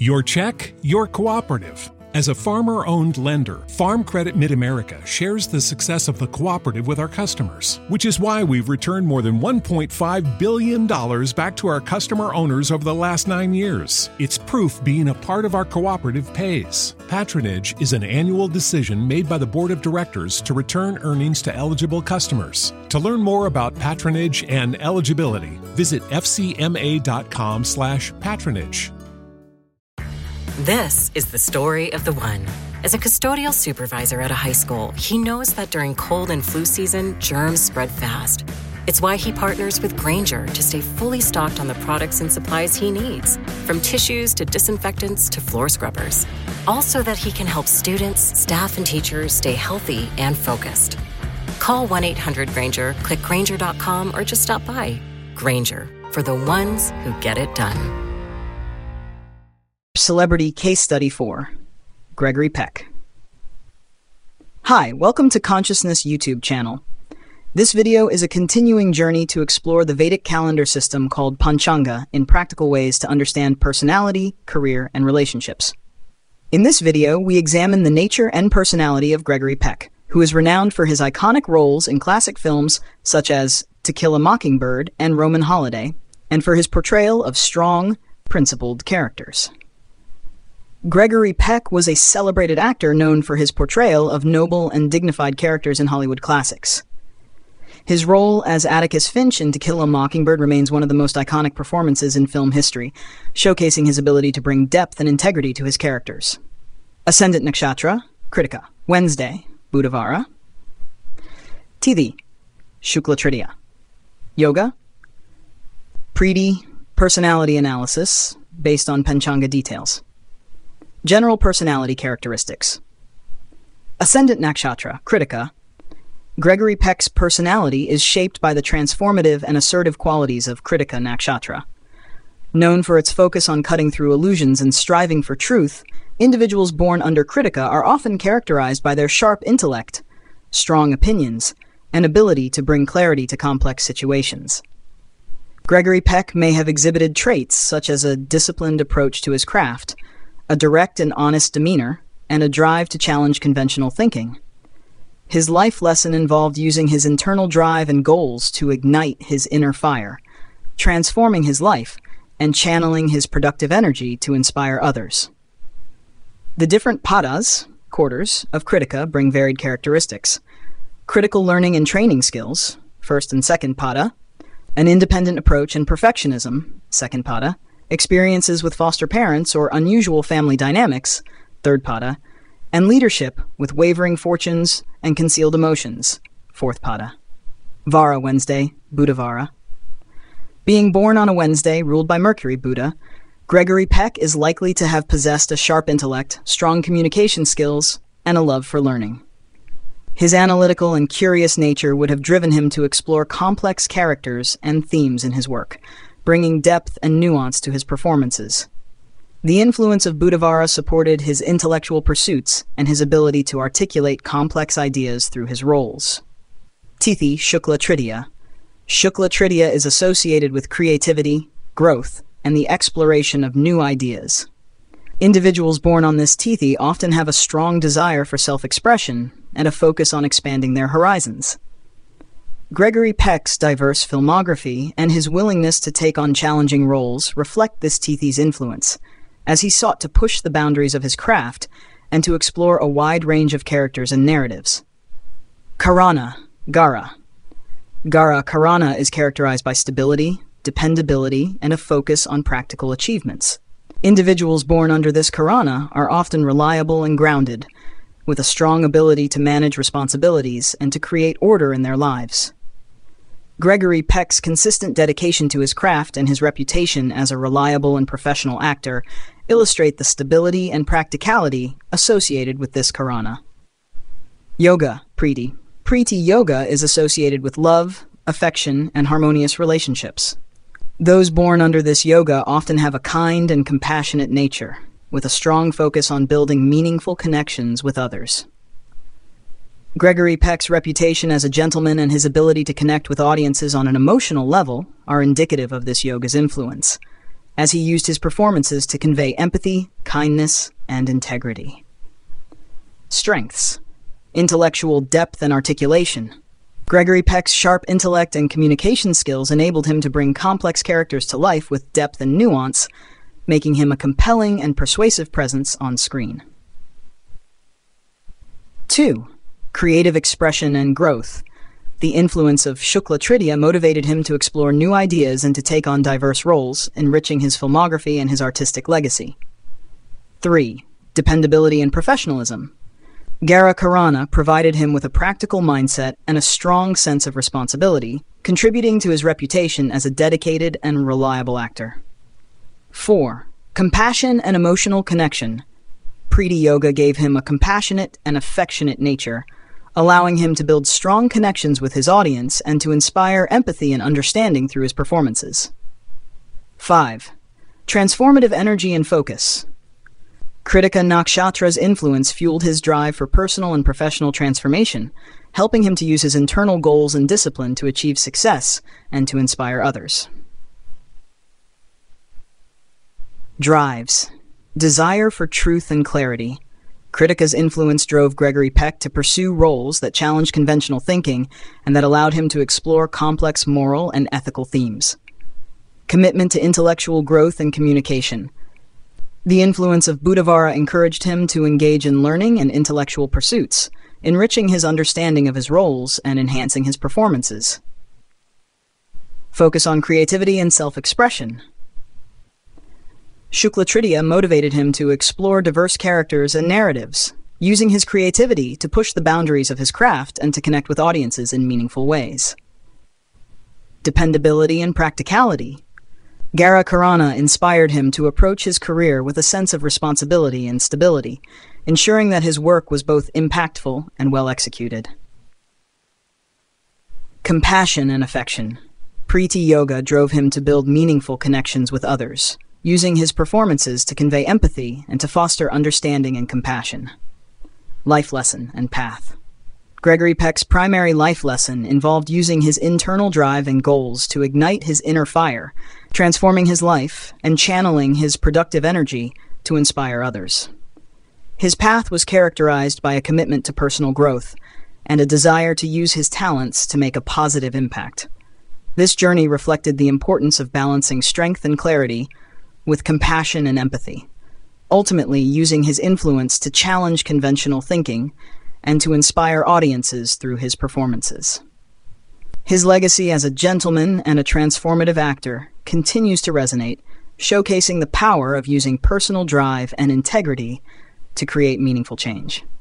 Your check, your cooperative. As a farmer-owned lender, Farm Credit Mid-America shares the success of the cooperative with our customers, which is why we've returned more than $1.5 billion back to our customer owners over the last 9 years. It's proof being a part of our cooperative pays. Patronage is an annual decision made by the Board of Directors to return earnings to eligible customers. To learn more about patronage and eligibility, visit fcma.com/patronage. This is the story of the one. As a custodial supervisor at a high school, he knows that during cold and flu season, germs spread fast. It's why he partners with Grainger to stay fully stocked on the products and supplies he needs, from tissues to disinfectants to floor scrubbers. All so that he can help students, staff, and teachers stay healthy and focused. Call 1-800-GRAINGER, click Grainger.com, or just stop by. Grainger, for the ones who get it done. Celebrity Case Study 4. Gregory Peck. Hi, welcome to Consciousness YouTube channel. This video is a continuing journey to explore the Vedic calendar system called Panchanga in practical ways to understand personality, career, and relationships. In this video, we examine the nature and personality of Gregory Peck, who is renowned for his iconic roles in classic films such as To Kill a Mockingbird and Roman Holiday, and for his portrayal of strong, principled characters. Gregory Peck was a celebrated actor known for his portrayal of noble and dignified characters in Hollywood classics. His role as Atticus Finch in To Kill a Mockingbird remains one of the most iconic performances in film history, showcasing his ability to bring depth and integrity to his characters. Ascendant Nakshatra, Kritika, Wednesday, Budavara. Tithi, Shukla Tritiya. Yoga, Preeti, personality analysis based on Panchanga details. General personality characteristics. Ascendant Nakshatra, Kritika. Gregory Peck's personality is shaped by the transformative and assertive qualities of Kritika Nakshatra. Known for its focus on cutting through illusions and striving for truth, individuals born under Kritika are often characterized by their sharp intellect, strong opinions, and ability to bring clarity to complex situations. Gregory Peck may have exhibited traits such as a disciplined approach to his craft, a direct and honest demeanor, and a drive to challenge conventional thinking. His life lesson involved using his internal drive and goals to ignite his inner fire, transforming his life and channeling his productive energy to inspire others. The different padas, quarters, of Kritika bring varied characteristics. Critical learning and training skills, first and second pada, an independent approach and perfectionism, second pada, experiences with foster parents or unusual family dynamics, third pada, and leadership with wavering fortunes and concealed emotions, fourth pada. Vara Wednesday, Budavara. Being born on a Wednesday ruled by Mercury Buddha, Gregory Peck is likely to have possessed a sharp intellect, strong communication skills, and a love for learning. His analytical and curious nature would have driven him to explore complex characters and themes in his work, bringing depth and nuance to his performances. The influence of Budavara supported his intellectual pursuits and his ability to articulate complex ideas through his roles. Tithi Shukla Tritiya. Shukla Tritiya is associated with creativity, growth, and the exploration of new ideas. Individuals born on this Tithi often have a strong desire for self-expression and a focus on expanding their horizons. Gregory Peck's diverse filmography and his willingness to take on challenging roles reflect this Tithi's influence, as he sought to push the boundaries of his craft and to explore a wide range of characters and narratives. Karana, Gara. Gara Karana is characterized by stability, dependability, and a focus on practical achievements. Individuals born under this Karana are often reliable and grounded, with a strong ability to manage responsibilities and to create order in their lives. Gregory Peck's consistent dedication to his craft and his reputation as a reliable and professional actor illustrate the stability and practicality associated with this Karana. Yoga, Preeti. Preeti Yoga is associated with love, affection, and harmonious relationships. Those born under this yoga often have a kind and compassionate nature, with a strong focus on building meaningful connections with others. Gregory Peck's reputation as a gentleman and his ability to connect with audiences on an emotional level are indicative of this yoga's influence, as he used his performances to convey empathy, kindness and integrity. Strengths: intellectual depth and articulation. Gregory Peck's sharp intellect and communication skills enabled him to bring complex characters to life with depth and nuance, making him a compelling and persuasive presence on screen. 2. Creative expression and growth. The influence of Shukla Tritiya motivated him to explore new ideas and to take on diverse roles, enriching his filmography and his artistic legacy. 3. Dependability and professionalism. Gara Khurana provided him with a practical mindset and a strong sense of responsibility, contributing to his reputation as a dedicated and reliable actor. 4. Compassion and emotional connection. Preeti Yoga gave him a compassionate and affectionate nature, allowing him to build strong connections with his audience and to inspire empathy and understanding through his performances. 5. Transformative energy and focus. Kritika Nakshatra's influence fueled his drive for personal and professional transformation, helping him to use his internal goals and discipline to achieve success and to inspire others. Drives. Desire for truth and clarity. Kritika's influence drove Gregory Peck to pursue roles that challenged conventional thinking and that allowed him to explore complex moral and ethical themes. Commitment to intellectual growth and communication. The influence of Buddhavara encouraged him to engage in learning and intellectual pursuits, enriching his understanding of his roles and enhancing his performances. Focus on creativity and self-expression. Shukla Tritiya motivated him to explore diverse characters and narratives, using his creativity to push the boundaries of his craft and to connect with audiences in meaningful ways. Dependability and practicality. Gara Khurana inspired him to approach his career with a sense of responsibility and stability, ensuring that his work was both impactful and well executed. Compassion and affection. Preeti Yoga drove him to build meaningful connections with others, using his performances to convey empathy and to foster understanding and compassion. Life lesson and path. Gregory Peck's primary life lesson involved using his internal drive and goals to ignite his inner fire, transforming his life and channeling his productive energy to inspire others. His path was characterized by a commitment to personal growth and a desire to use his talents to make a positive impact. This journey reflected the importance of balancing strength and clarity with compassion and empathy, ultimately using his influence to challenge conventional thinking and to inspire audiences through his performances. His legacy as a gentleman and a transformative actor continues to resonate, showcasing the power of using personal drive and integrity to create meaningful change.